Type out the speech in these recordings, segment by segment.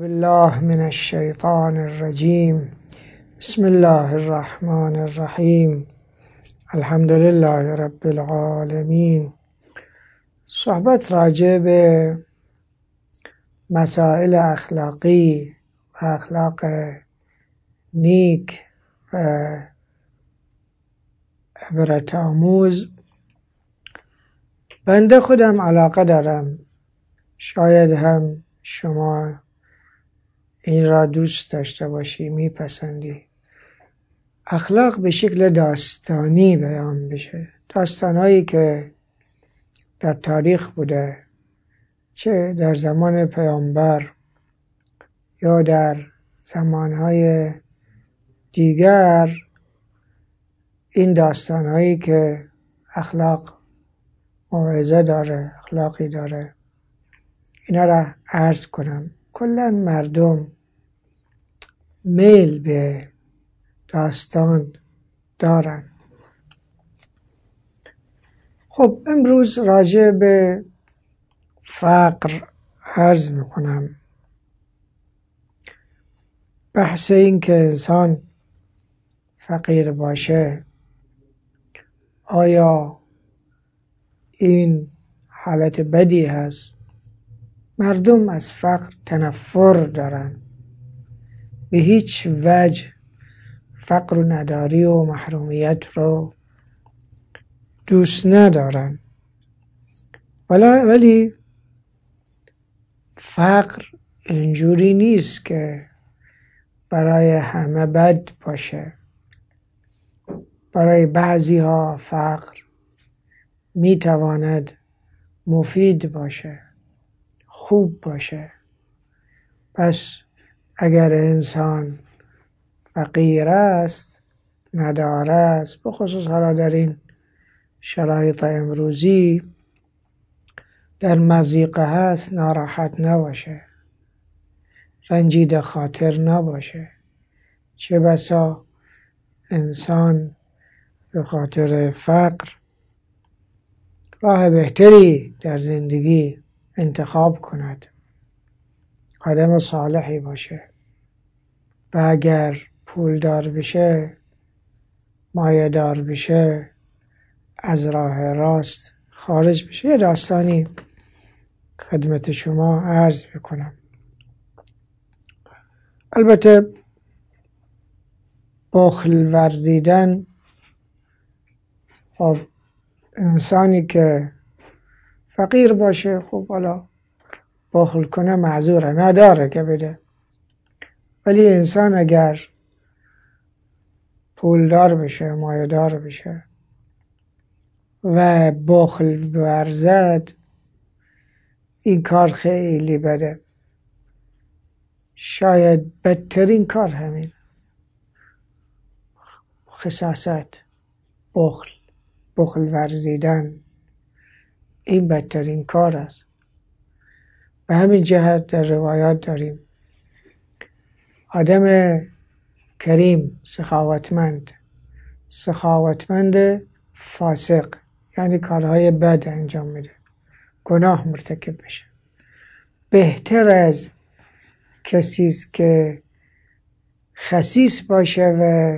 بالله من الشیطان الرجیم. بسم الله الرحمن الرحیم. الحمد لله رب العالمین. صحبت راجع به مسائل اخلاقی و اخلاق نیک و عبرت آموز. بنده خودم علاقه دارم، شاید هم شما این را دوست داشته باشی، میپسندی. اخلاق به شکل داستانی بیان بشه، داستانهایی که در تاریخ بوده، چه در زمان پیامبر یا در زمانهای دیگر. این داستانهایی که اخلاق موعظه داره، اخلاقی داره، اینا را عرض کنم. کلا مردم میل به داستان دارن. خب امروز راجع به فقر عرض میکنم. بحث این که انسان فقیر باشه، آیا این حالت بدی هست؟ مردم از فقر تنفر دارن، به هیچ وجه فقر و نداری و محرومیت رو دوست ندارن. ولی فقر اینجوری نیست که برای همه بد باشه. برای بعضی ها فقر میتواند مفید باشه، خوب باشه. پس اگر انسان فقیر است، نداره است، به خصوص حالا در این شرایط امروزی در مضیقه هست، ناراحت نباشه، رنجیده خاطر نباشه. چه بسا انسان به خاطر فقر راه بهتری در زندگی انتخاب کند، آدم صالحی باشه و اگر پولدار بشه، مایه‌دار بشه، از راه راست خارج بشه. یه داستانی خدمت شما عرض بکنم. البته بخل ورزیدن، خب انسانی که فقیر باشه، خب حالا بخل کنه معذوره، نداره که بده. ولی انسان اگر پولدار بشه، مایه‌دار بشه و بخل ورزد، این کار خیلی بده. شاید بدترین کار همین خساست، بخل ورزیدن، این بدترین کار است. به همین جهت در روایات داریم آدم کریم، سخاوتمند فاسق، یعنی کارهای بد انجام میده، گناه مرتکب بشه، بهتر از کسی است که خسیس باشه و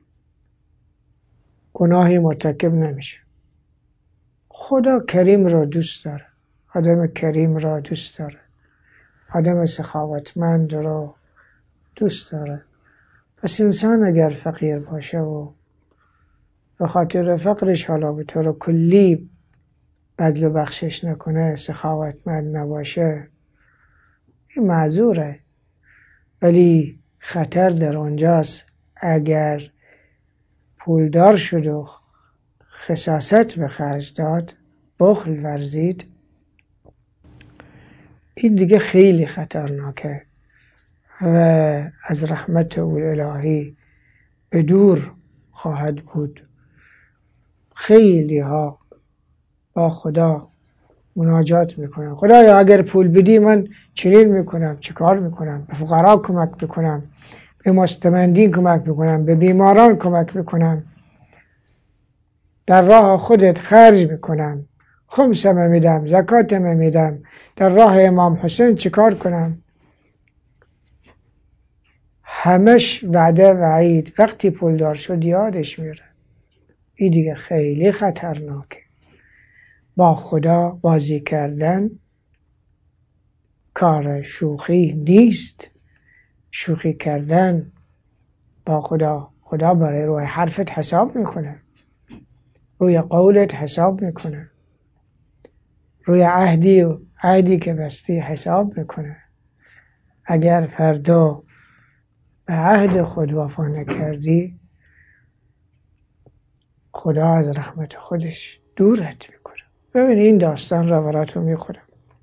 گناهی مرتکب نمیشه. خدا کریم را دوست داره، آدم کریم را دوست داره، آدم سخاوتمند را دوست داره. پس انسان اگر فقیر باشه و به خاطر فقرش حالا به طور کلی بذل و بخشش نکنه، سخاوتمند نباشه، این معذوره. ولی خطر در آنجاست اگر پولدار شد و خساست به خرج داد، بخل ورزید، این دیگه خیلی خطرناکه و از رحمت الهی به دور خواهد بود. خیلی ها با خدا مناجات میکنن، خدایا اگر پول بدی من چنین میکنم، چه کار میکنم، به فقرا کمک میکنم، به مستمندین کمک میکنم، به بیماران کمک میکنم، در راه خودت خرج میکنم، خمسم میدم، زکاتم میدم، در راه امام حسین چه کار کنم. همش وعده وعید. وقتی پولدار شد یادش میره. این دیگه خیلی خطرناکه. با خدا بازی کردن کار شوخی نیست. شوخی کردن با خدا برای روی حرفت حساب میکنه، روی قولت حساب میکنه، روی عهدی که بستی حساب میکنه. اگر فردا به عهد خود وفا نکردی، خدا از رحمت خودش دورت میکنه. ببین این داستان را براتون میخورم.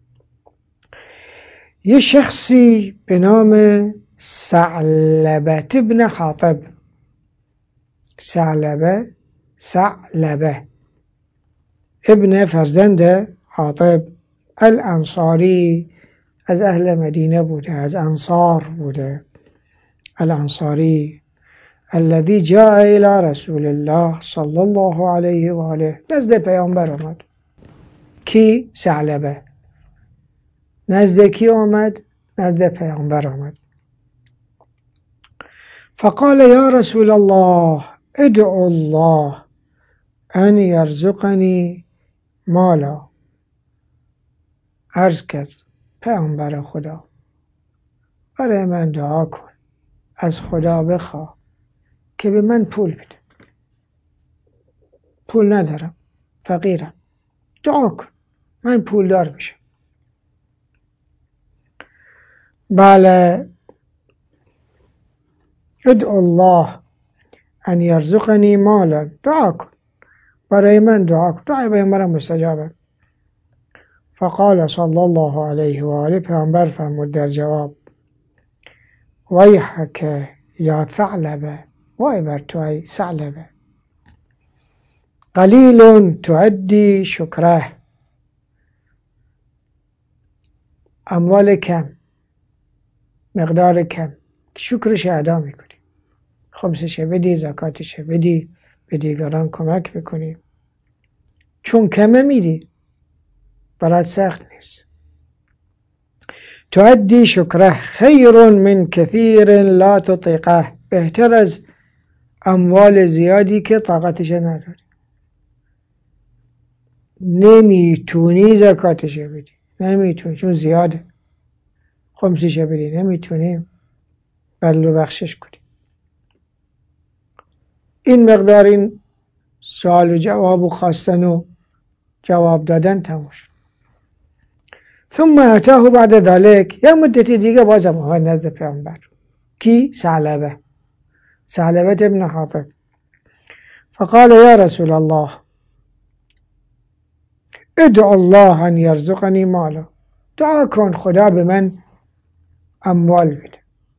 یه شخصی به نام ثعلبه ابن حاطب، ثعلبه ابن فرزند حاطب الانصاری، از اهل مدینه بوده، از انصار بوده. الانصاری الذي جاء الى رسول الله صلی الله علیه و آله، نزد پیامبر آمد. کی؟ ثعلبه. نزد کی آمد؟ نزد پیامبر آمد. فقال یا رسول الله ادعو الله ان یرزقنی مالا. عرض کرد پیامبر خدا برای من دعا کن، از خدا بخواه که به من پول بده. پول ندارم، فقیرم، دعا کن من پولدار بشم. بله، ادعو الله ان یرزقنی مالا، دعا کن برای من، دعا کن. دعای پیامبرم مستجابه. فقال صلی الله علیه و آله، پیامبر فرمود در جواب ویحک یا ثعلبه، وای بر تو ای ثعلبه، قلیل تؤدی شکره. اموال کم، مقدار کم، شکرش ادا میکنی، خمسش بدی، زکاتش بدی، به دیگران کمک بکنی. چون کمه میدی برات سخت نیست. تؤدی شکره خیر من کثیر لا تطیقه، بهتر از اموال زیادی که طاقتش نداری. نمیتونی زکاتش بدی، نمیتونی چون زیاده. خمسش بدی نمیتونی، بلو بخشش کنی. این مقدار این سوال و جواب و خواستن و جواب دادن تموم شد. ثم اتاه بعد ذلك، یا مدتی دیگه بازم آمد نزد پیامبر. کی؟ ثعلبه ابن حاطب. فقال یا رسول الله ادعو الله ان یرزقنی مالا، دعا کن خدا به من اموال بده.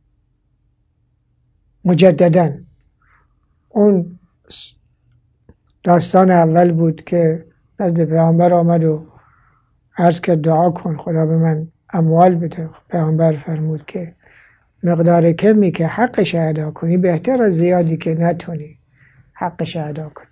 مجددا اون داستان اول بود که نزد پیامبر آمد و عرض کرد دعا کن خدا به من اموال بده. پیامبر فرمود که مقدار کمی که حقش ادا کنی بهتر از زیادی که نتونی حقش ادا کنی.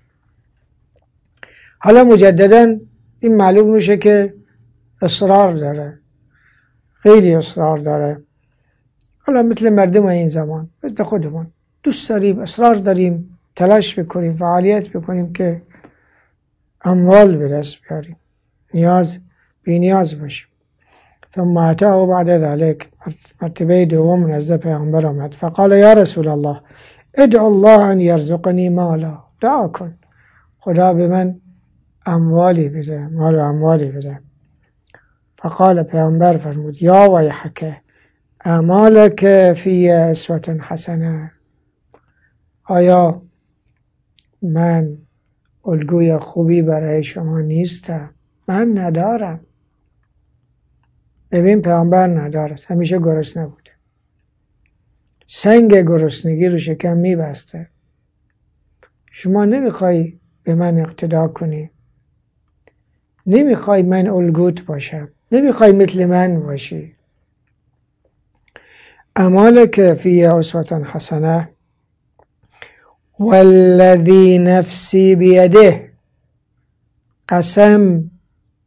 حالا مجددا این معلوم میشه که اصرار داره، خیلی اصرار داره. حالا مثل مردم این زمان، مثل خودمون، دوست داریم، اصرار داریم، تلاش بکنیم، فعالیت بکنیم که اموال به دست بیاریم، بی نیاز باشیم. ثم اتاه بعد ذلك، مرتبه دوم نزد پیامبر آمد. فقال یا رسول الله ادعو الله ان یرزقنی مالا، دعا کن خدا به من اموالی بده، مال و اموالی بده. فقال، پیامبر فرمود یا ویحک اعمالک فی اسوة حسنه، آیا من الگوی خوبی برای شما نیستم؟ من ندارم. ببین پیامبر ندارد، همیشه گرسنه بوده، سنگ گرسنگی رو شکم میبسته. شما نمیخوای به من اقتدا کنی، نمیخوای من الگوت باشم، نمیخوای مثل من باشی. اعمالک فی اسوة حسنه والذی نفسی بیده، قسم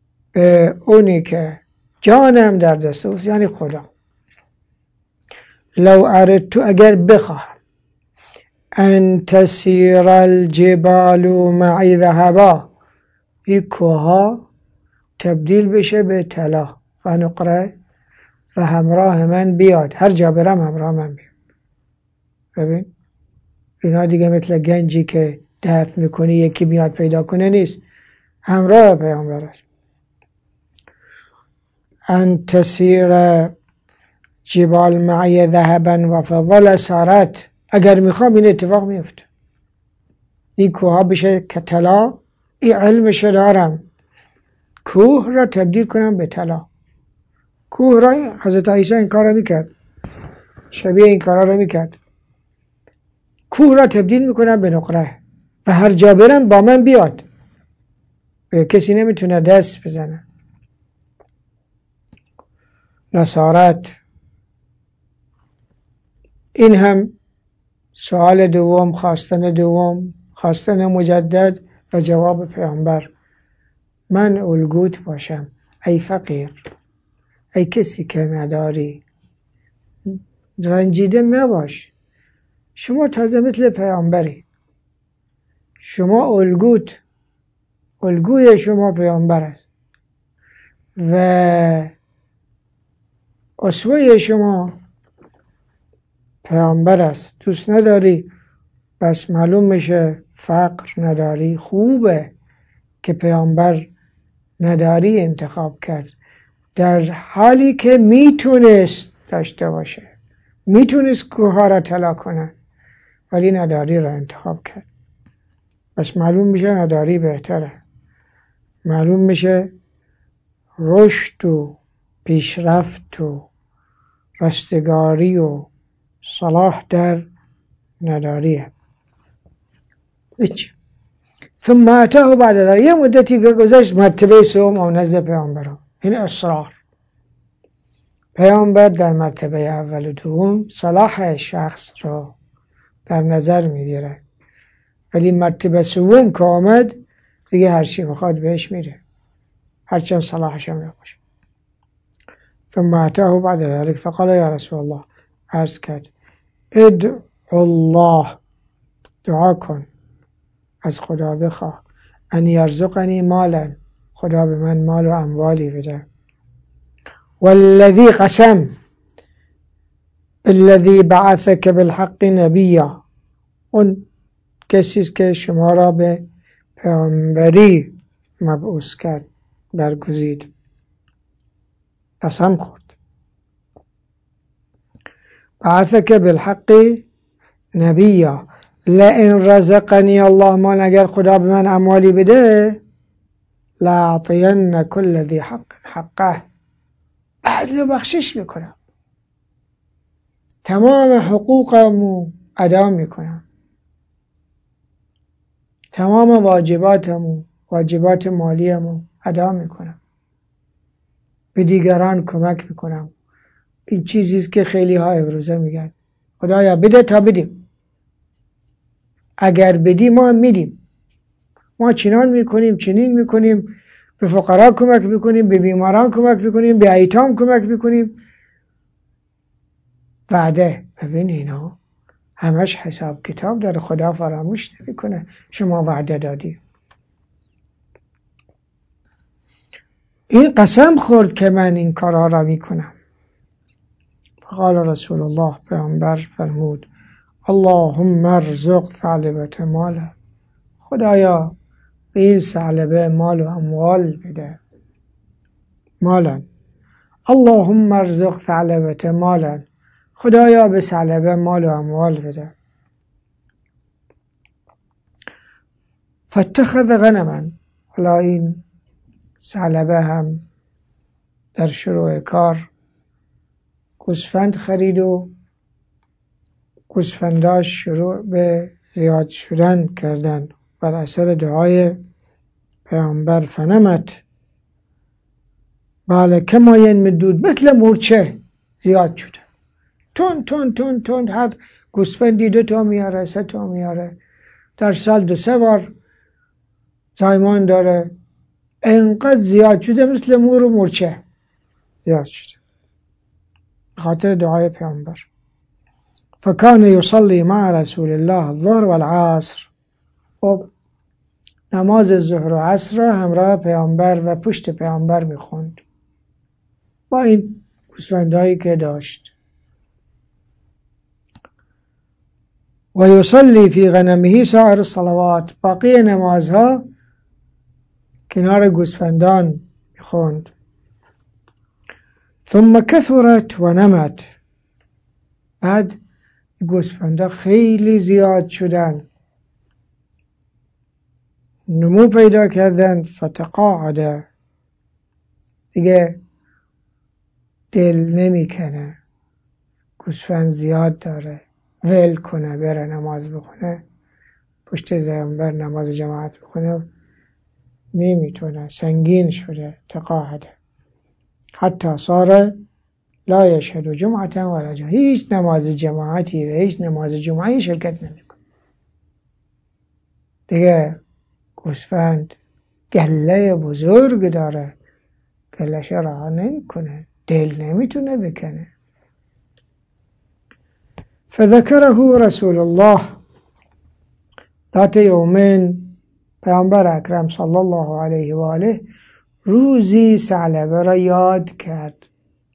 به اونی که جانم در دست اوست، یعنی خدا، لو اردت اگر بخواهم ان تسیر الجبال معی ذهبا این کوها تبدیل بشه به طلا و نقره و همراه من بیاد، هر جا برم همراه من بیاد. ببین اینا دیگه مثل گنجی که دفع میکنی یکی میاد پیدا کنه نیست، همراه پیامبر است. ان تسیر جبال معی ذهبا و فضل سارت، اگر میخوام این اتفاق میفته، این کوها بشه که طلا. این علمش دارم، کوه را تبدیل کنم به طلا. کوه را حضرت عیسی این کار را میکرد، شبیه این کارا را میکرد. کوه را تبدیل میکنم به نقره و هر جا برم با من بیاد، به کسی نمیتونه دست بزنه. نصارت. این هم سوال دوم، خواستن دوم، خواستن مجدد و جواب پیامبر. من الگوت باشم ای فقیر، ای کسی که نداری، رنجیده نباش. شما تازه مثل پیامبری، شما الگوی شما پیامبر است و اسوه شما پیامبر است. دوست نداری بس معلوم میشه فقر نداری. خوبه که پیامبر نداری انتخاب کرد، در حالی که میتونست داشته باشه، میتونست کوها را طلا کنه، ولی نداری را انتخاب کرد. بس معلوم میشه نداری بهتره، معلوم میشه رشد و پیشرفت و رستگاری و صلاح در نداریه. ثم اتاه بعد ذلك، یه مدتی که گذشت مرتبه سوم او نزد پیامبران. این اصرار پیامبر در مرتبه اول و دوم صلاح شخص رو در نظر میگیره، ولی مرتبه سوم که آمد دیگه هر چی میخواد بهش میره، هرچند صلاحش هم نباشه. ثم اتاه بعد ذلك فقال یا رسول الله، عرض کرد ادعو الله، دعا کن، از خدا بخواه، ان یرزقنی مالا، خدا به من مال و اموالی بده، والذی قسم الذی بعثک بالحق نبیا، اون کسی که شما را به پیامبری مبعوث کرد، برگزید، قسم خورد. بعثک بالحق نبیا لئن رزقنی الله مال، اگر خدا به من اموالی بده، لأعطین کل ذی حق حقه، عدل و بخشش میکنم، تمام حقوقمو ادا میکنم، تمام واجبات مالیمو ادا میکنم، به دیگران کمک میکنم. این چیزیست که خیلی ها امروزه میگن خدایا بده تا بدیم، اگر بدی ما هم میدیم، ما چنان میکنیم چنین میکنیم، به فقرا کمک میکنیم، به بیماران کمک میکنیم، به ایتام کمک میکنیم. وعده، ببین اینا همش حساب کتاب داره، خدا فراموش نمیکنه شما وعده دادی. این قسم خورد که من این کارها را میکنم. فقال رسول الله، پیامبر فرمود اللهم ارزق ثعلبة مالا، خدایا به این ثعلبه مال و اموال بده. مالا، اللهم ارزق ثعلبة مالا، خدایا به ثعلبه مال و اموال بده. فاتخذ غنما، حالا این ثعلبه هم در شروع کار گوسفند خرید و گوسفنداش شروع به زیاد شدن کردن بر اثر دعای پیامبر. فنمت، بله کما ینمدود، مثل مورچه زیاد شده، تون هر گوسفندی 2 تا میاره، 3 تا میاره، در سال 2-3 بار زایمان داره، اینقدر زیاد شده مثل مور و مورچه زیاد شده، خاطر دعای پیامبر. فکان یصلی مع رسول الله الظهر والعصر. خب نماز ظهر و عصر را همراه پیامبر و پشت پیامبر میخوند با این گوسفندهایی که داشت. و یصلی فی غنمه سایر الصلوات، باقی نمازها کنار گوسفندان میخوند. ثم کثرت و نمت، بعد گوسفندا خیلی زیاد شدن، نمو پیدا کردن. فتقاعد، دیگه دل نمیکنه گوسفند زیاد داره ول کنه بره نماز بخونه، پشت پیامبر نماز جماعت بخونه، نمیتونه، سنگین شده. تقاعد حتی صار لا یشهد جمعة ولا جمعة، هیچ نماز جماعتی و هیچ نماز جمعی شرکت نمیکنه. دیگه گوسفند گله بزرگ داره، گلهش رها نمیکنه، دل نمیتونه بکنه. فذكره رسول الله ذات یومین، پیامبر اکرم صلی الله علیه و آله روزی ثعلبه را یاد کرد.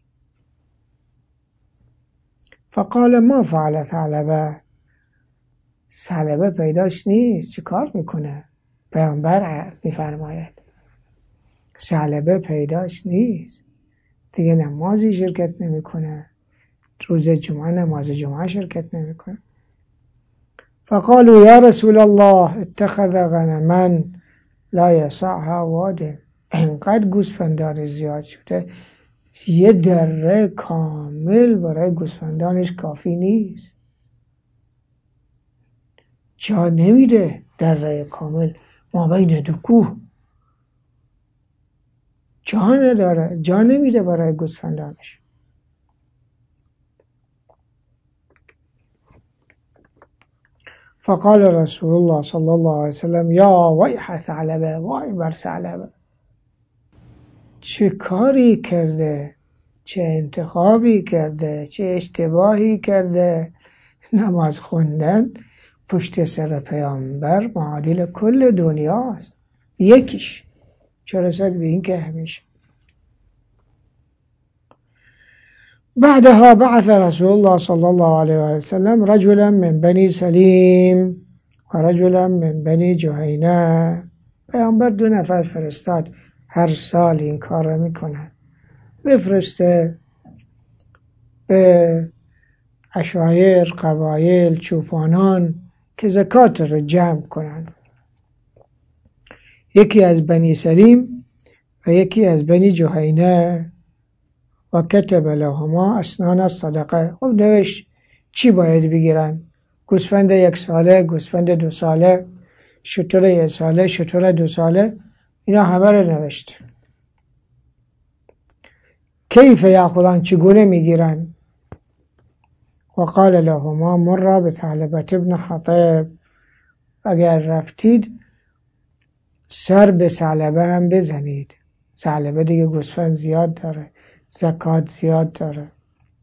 فقال ما فعل ثعلبه، ثعلبه پیداش نیست، چه کار میکنه؟ پیامبر میفرماید ثعلبه پیداش نیست، دیگه نمازی شرکت نمیکنه، روز جمعه نماز جمعه شرکت نمیکنه. فقالوا یا رسول الله اتخذ غنما لا یسعها واد، انقدر گوسفندان زیاد شده یه دره کامل برای گوسفندانش کافی نیست، جا نمیده، دره کامل ما بین دو کوه جا نداره، جا نمیده برای گوسفندانش. فقال رسول الله صلی الله علیه وسلم یا ویح ثعلبه، وای بر ثعلبه، چه کاری کرده، چه انتخابی کرده، چه اشتباهی کرده. نماز خوندن پشت سر پیامبر معادل کل دنیاست، یکیش چه رسد به این که همیشه. بعدها بعث رسول الله صلی الله علیه و سلم رجلا من بنی سلیم و رجلا من بنی جهینه، پیامبر 2 نفر فرستاد، هر سال این کار را میکنه، بفرسته به عشایر، قبایل، چوپانان که زکات رو جمع کنن، یکی از بنی سلیم و یکی از بنی جهینه. و کتب لهما اسنان الصدقه، خب نوشت چی باید بگیرن، گوسفند 1 ساله، گوسفند 2 ساله، شتر 1 ساله، شتر 2 ساله، اینا همه رو نوشت. کیف یاخذن، چگونه میگیرن. و قال لهما مر بثعلبة ابن حطب، اگر رفتید سر به ثعلبه هم بزنید، ثعلبه دیگه گوسفند زیاد داره، زکات زیاد داره.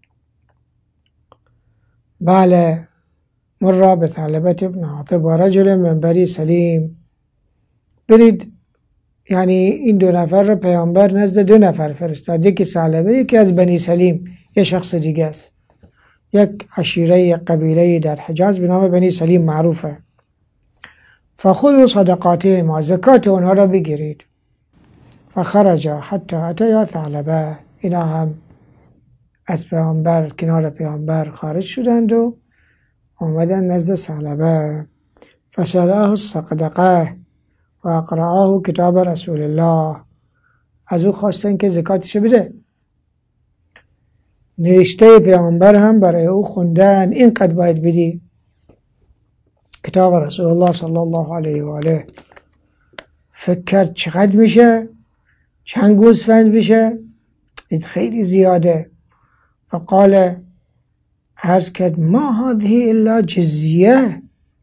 بله، مر بثعلبة ابن حطب و رجل من بنی سلیم، برید، یعنی این 2 نفر رو پیامبر نزد 2 نفر فرستاد، یکی ثعلبه، یکی از بنی سلیم، یه شخص دیگه است، یک عشیره قبیله در حجاز به نام بنی سلیم معروفه. فخذوا صدقاتهم، زکات اونها را بگیرید. فخرج حتی اتیا ثعلبه، اینا هم از پیامبر، کنار پیامبر خارج شدند و آمدن نزد ثعلبه. فسأله الصدقه و اقرأه کتاب رسول الله، از او خواستن که زکاتش بده، نوشته پیامبر هم برای او خوندن، اینقدر باید بدی. کتاب رسول الله صلی الله علیه و آله. فکر کرد چقدر میشه، چند گوسفند میشه، این خیلی زیاده. فقال، عرض کرد ما هذه الا جزیه،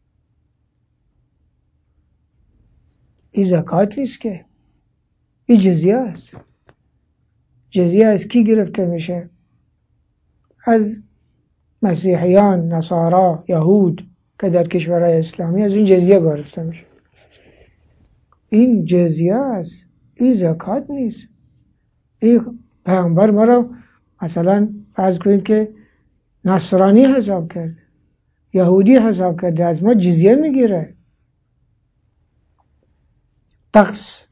این زکات نیست که، این جزیه است. جزیه از کی گرفته میشه؟ از مسیحیان، نصارا، یهود که در کشورهای اسلامی از این جزیه گرفته میشه. این جزیه است، این زکات نیست. این پیامبر ما رو مثلا فرض کنید که نصرانی حساب کرده، یهودی حساب کرده، از ما جزیه میگیره. طقس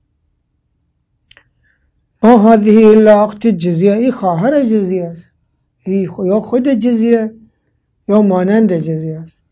ما هذه الا اخت جزیه، این خواهر جزیه است، این یا خود جزیه یا مانند جزیه است.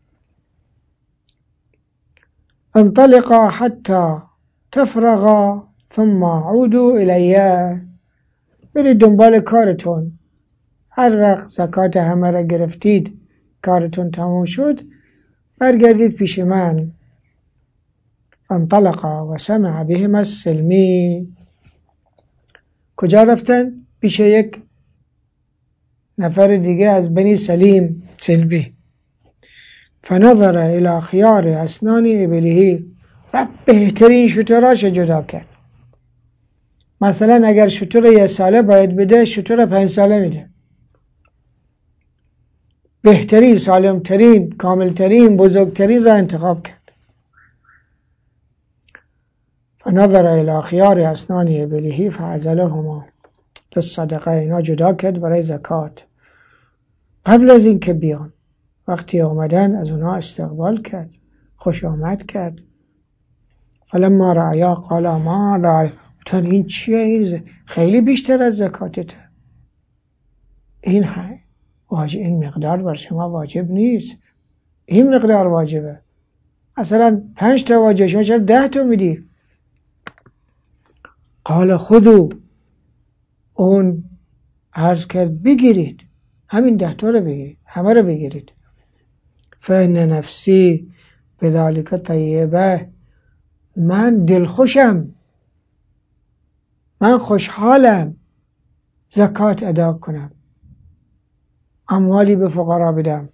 انطلقا حتی تفرغا ثم عودوا الیه، برید دنبال کارتون، هر وقت زکات همه را گرفتید کارتون تمام شد برگردید پیش من. فانطلقا و سمع بهم السلمی، کجا رفتن؟ پیش یک نفر دیگه از بنی سلیم سلبی. فنظر الى خیار اسنان ابله، و بهترین شتراش جدا کرد. مثلا اگر شتر 1 ساله باید بده، شتر 5 ساله میده. بهترین، سالمترین، کاملترین، بزرگترین را انتخاب کرد. فنظر الى خیار اسنان ابله فعزلهما للصدقه، اینا جدا کرد برای زکات. قبل از این که بیان، وقتی آمدن از اونا استقبال کرد، خوش آمد کرد. فلما رعیا قال ما هذا، این چیه؟ این خیلی بیشتر از زکاتته، این مقدار بر شما واجب نیست، این مقدار واجبه. مثلا 5 تا واجب، شما چرا 10 تا میدی؟ قال خذوا، اون عرض کرد بگیرید، همین 10 تا رو بگیرید، همه رو بگیرید. فإن نفسی بذلك طیبه، من دلخوشم، من خوشحالم زکات ادا کنم، اموالی به فقرا بدم،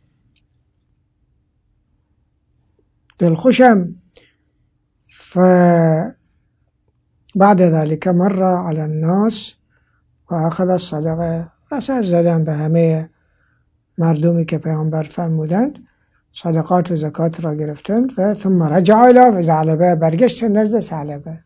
دلخوشم. فبعد ذلك مر على الناس و اخذ الصدقه، اثر زدن به همه مردمی که پیامبر فرمودند صدقات و زکات را گرفتند. و ثم رجع الى ثعلبه، برگشتن نزد ثعلبه.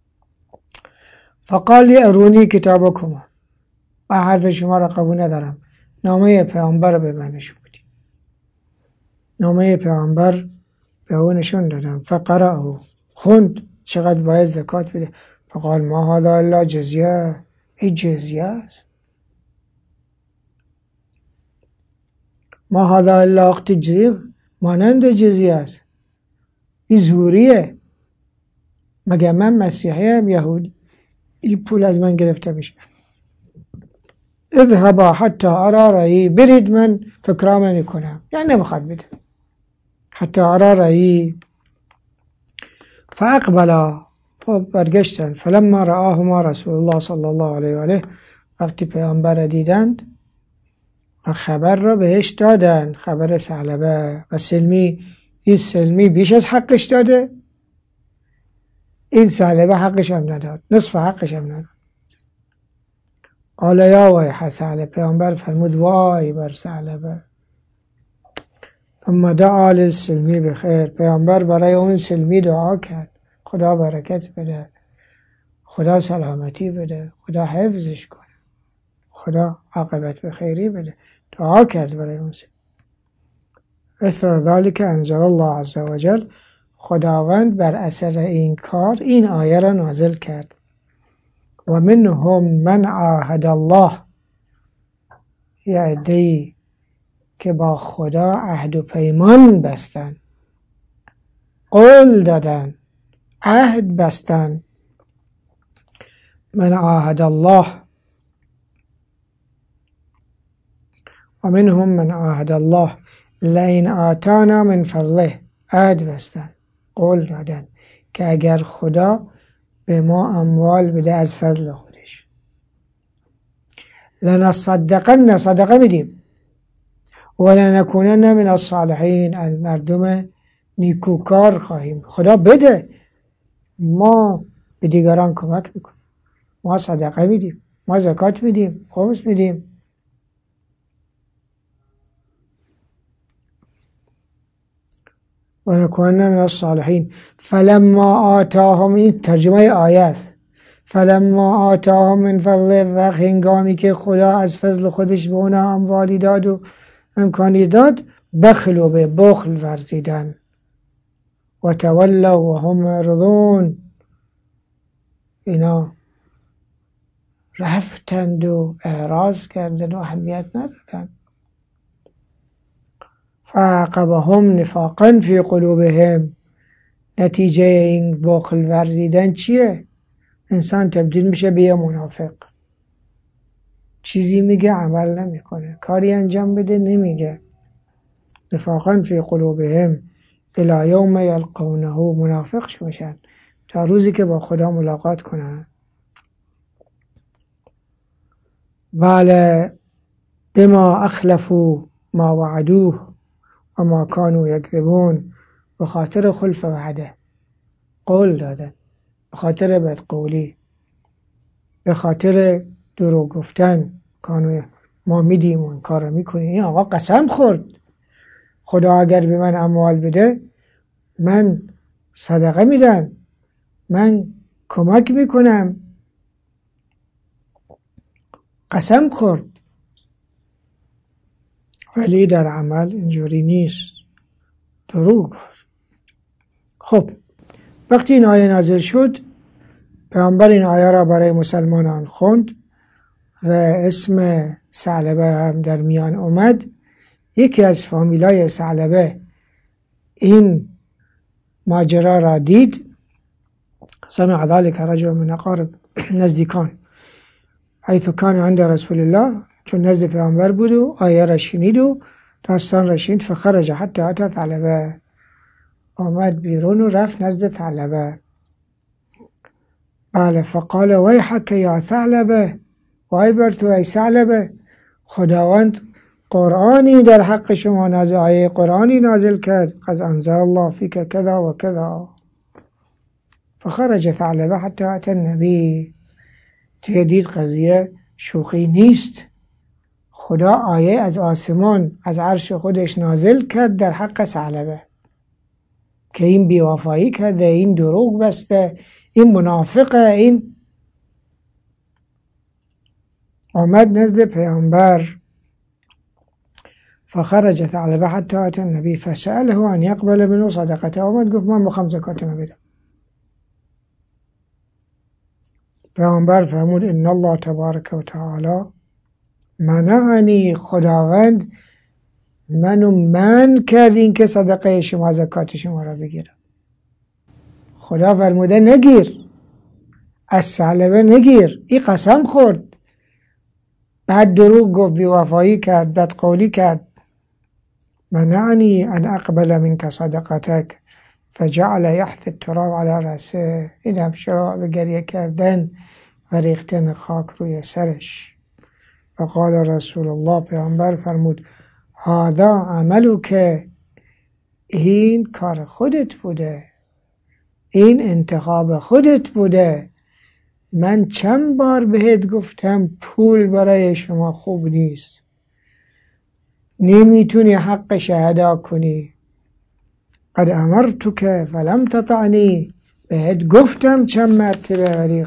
فقال لی ارونی کتابکما، من حرف شما را قبول ندارم، نامه پیامبر رو به من نشون بدید. نامه پیامبر به او نشون دادم. فقرأه، خوند چقدر باید زکات بده. فقال ما هذا الا جزیه، این جزیه است. ما هذا الا اخت جزیه، مانند جزیه است، این زوریه. مگه من مسیحیم یهودی این پول از من گرفته بشه؟ اذهبا حتی ارا رأیی، برید من فکرام میکنم، یعنی نمیخواد بده. حتی ارا رأیی. فاقبلا، برگشتن. فلما رآهما رسول الله صلی الله علیه و آله، وقتی پیامبر دیدند و خبر را بهش دادن، خبر ثعلبه و سلمی. این سلمی بیش از حقش داده، این ثعلبه حقش هم نداد، نصف حقش هم نداد. قال یا ویح ثعلبه، پیامبر فرمود وای بر ثعلبه. ثم دعا للسلمی بخیر، پیامبر برای اون سلمی دعا کرد، خدا برکت بده، خدا سلامتی بده، خدا حفظش کنه، خدا عاقبت به خیری بده. دعا کرد برای اون سلمی. اثر ذلك انزل الله عز وجل، خداوند بر اثر این کار این آیه را نازل کرد. و منهم من عاهد الله، یه عده‌ای که با خدا عهد و پیمان بستن، قول دادن، عهد بستن. من عاهد الله، و منهم من عاهد الله لئن آتانا من فضله، عهد بستن، قول دادن که اگر خدا به ما اموال بده از فضل خودش، لنصدقن، صدقه میدیم، ولنکونن من الصالحین، از مردم نیکوکار خواهیم. خدا بده، ما به دیگران کمک میکنیم، ما صدقه میدیم، ما زکات میدیم، خمس میدیم. و نکون من الصالحین. فلما آتاهم، این ترجمه آیه است، فلما آتاهم من فضله، و هنگامی که خدا از فضل خودش به اونا اموالی داد و امکانی داد، بخلوا به بخل ورزیدن، و تولوا و هم معرضون، اینا رفتند و اعراض کردند و اهمیت ندادند. فعقبهم نفاقا فی قلوبهم، نتیجه این بخل ورزیدن چیه؟ انسان تبدیل میشه به یه منافق، چیزی میگه عمل نمیکنه، کاری انجام بده نمیگه. نفاقا فی قلوبهم الی یوم یلقونه، منافق میشن تا روزی که با خدا ملاقات کنن. بله، بما اخلفوا ما وعدوه و ما کانوا یکذبون، به خاطر خلف وعده، قول دادن، به خاطر بدقولی، به خاطر دروغ گفتن، کانوا ما میدیم و این کار رو میکنیم. این آقا قسم خورد خدا اگر به من اموال بده من صدقه میدم، من کمک میکنم، قسم خورد، ولی در عمل اینجوری نیست، دروغ. خب وقتی این آیه نازل شد، پیامبر این آیه را برای مسلمانان خوند و اسم ثعلبه هم در میان اومد. یکی از فامیلای ثعلبه این ماجرا را دید، سمع ذلك رجل من اقارب، نزدیکان، حیث کان عند رسول الله، چون نزد پیامبر بود و آیه را شنید و داستان را شنید. فخرج حتی اتى ثعلبه، آمد بیرون و رفت نزد ثعلبه. بله، فقال ویحک یا ثعلبه، وای بر تو ای ثعلبه، خداوند قرآنی در حق شما نازل، آیه قرآنی نازل کرد، قد انزل الله فیک کذا و کذا. فخرج ثعلبه حتی اتى النبی، دید قضیه شوخی نیست، خدا آیه از آسمان از عرش خودش نازل کرد در حق ثعلبه که این بیوفایی کرده، این دروغ بسته، این منافقه. این آمد نزد پیامبر. فخرج ثعلبه حتی اتى النبی فسأله ان يقبل منه صدقته، آمد گفت من میخوام زکاتمو بدم. پیامبر فرمود ان الله تبارک و تعالی منعنی، خداوند منو من کرد این که صدقه شما، زکات شما را بگیرم. خدا فرموده نگیر، از ثعلبه نگیر، این قسم خورد، بعد دروغ گفت، بیوفایی کرد، بدقولی کرد. منعنی ان اقبل منک صدقتک فجعل یحث التراب علی رأسه، این هم شروع به گریه کردن و ریختن خاک روی سرش. فقال رسول الله، پیامبر فرمود هذا عملک، این کار خودت بوده، این انتخاب خودت بوده. من چند بار بهت گفتم پول برای شما خوب نیست، نمیتونی حقش ادا کنی. قد امرتک فلم تطعنی، بهت گفتم چند مرتبه ولی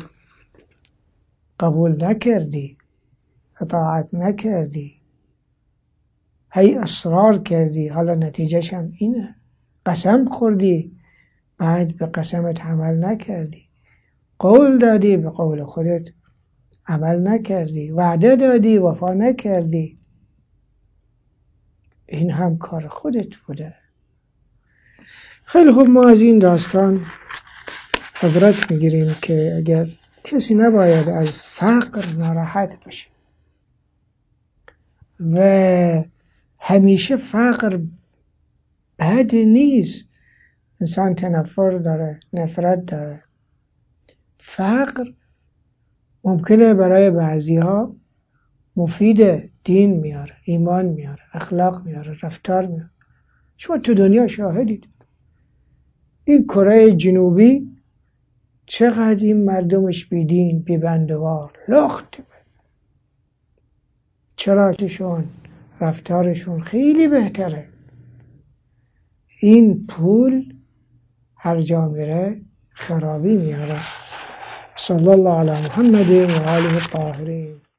قبول نکردی، اطاعت نکردی، هی اصرار کردی، حالا نتیجهش هم اینه، قسم خوردی، بعد به قسمت عمل نکردی، قول دادی به قول خودت عمل نکردی، وعده دادی وفا نکردی، این هم کار خودت بوده. خیلی خوب، ما از این داستان عبرت میگیریم که اگر کسی نباید از فقر ناراحت باشه و همیشه فقر بد نیست. انسان تنفر داره، نفرت داره. فقر ممکنه برای بعضی ها مفیده، دین میاره، ایمان میاره، اخلاق میاره، رفتار میاره. شما تو دنیا شاهدید این کره جنوبی چقدر این مردمش بیدین، بیبندوار، لخت، چراشون، رفتارشون خیلی بهتره. این پول هر جا میره خرابی میاره. صلی الله علی محمد و آله الطاهرین.